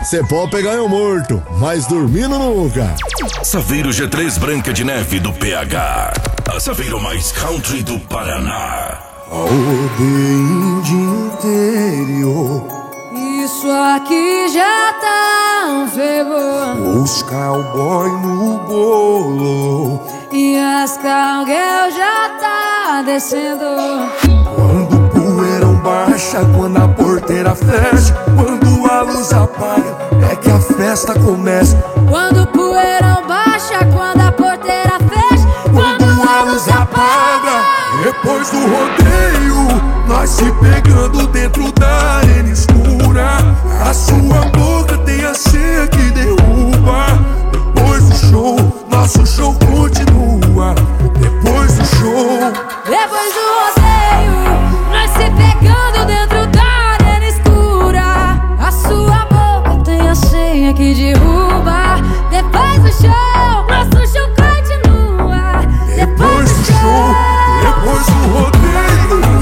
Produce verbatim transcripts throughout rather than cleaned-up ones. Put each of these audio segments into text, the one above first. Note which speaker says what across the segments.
Speaker 1: Cê pode pegar eu morto, mas dormindo nunca.
Speaker 2: Saveiro G três Branca de Neve do P H. A Saveiro mais country do Paraná.
Speaker 3: Aldeia de interior.
Speaker 4: Isso aqui já tá um fervor.
Speaker 3: Os cowboy no bolo
Speaker 4: E as cowgirl já tá descendo.
Speaker 3: Quando o poeirão baixa, quando a porteira fecha, quando a luz apaga, é que a festa começa.
Speaker 4: Quando o poeirão baixa, quando a porteira fecha,
Speaker 3: quando a luz apaga, depois do rodeio, nós se pegando dentro da arena escura. A sua boca tem a senha que derruba. Depois do show, nosso show continua. Depois do show,
Speaker 4: depois do rodeio, nós se pegando dentro da arena escura. A sua boca tem a senha que derruba. Depois do show, nosso show continua.
Speaker 3: Depois do show, depois do rodeio.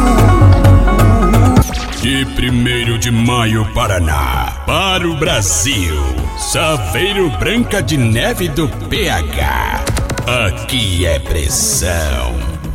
Speaker 5: De primeiro de maio, Paraná, para o Brasil, Saveiro Branca de Neve do P H. Aqui é pressão.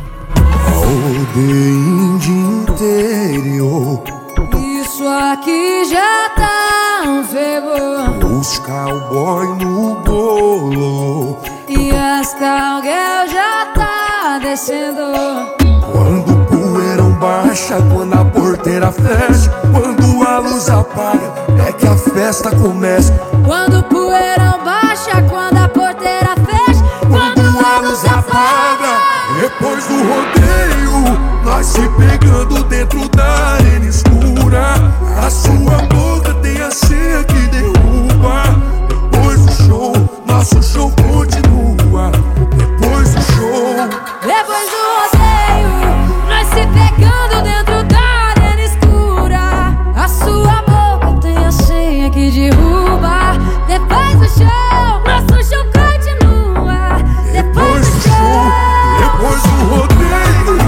Speaker 3: Aldeia de interior.
Speaker 4: Isso aqui já tá um fervor.
Speaker 3: Os cowboy no bolo
Speaker 4: E as cowgirl já tá descendo.
Speaker 3: Quando o poeirão baixa, quando a porteira fecha, quando a luz apaga, é que a festa começa.
Speaker 4: Quando o poeirão baixa, quando a porteira fecha,
Speaker 3: quando a luz apaga, depois do rodeio, nós se pegando dentro da arena escura. A sua boca tem a senha que derruba. Depois do show, nosso show continua. Depois do show,
Speaker 4: depois do rodeio, nós se pegando dentro da arena escura. A sua boca tem a senha que derruba. Depois do show, nosso show continua.
Speaker 3: Depois do show, depois do rodeio.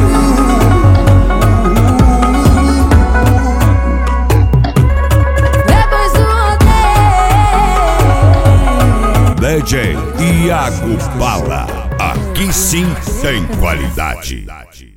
Speaker 4: Depois do rodeio.
Speaker 5: D J Iago Bala. Aqui sim tem qualidade.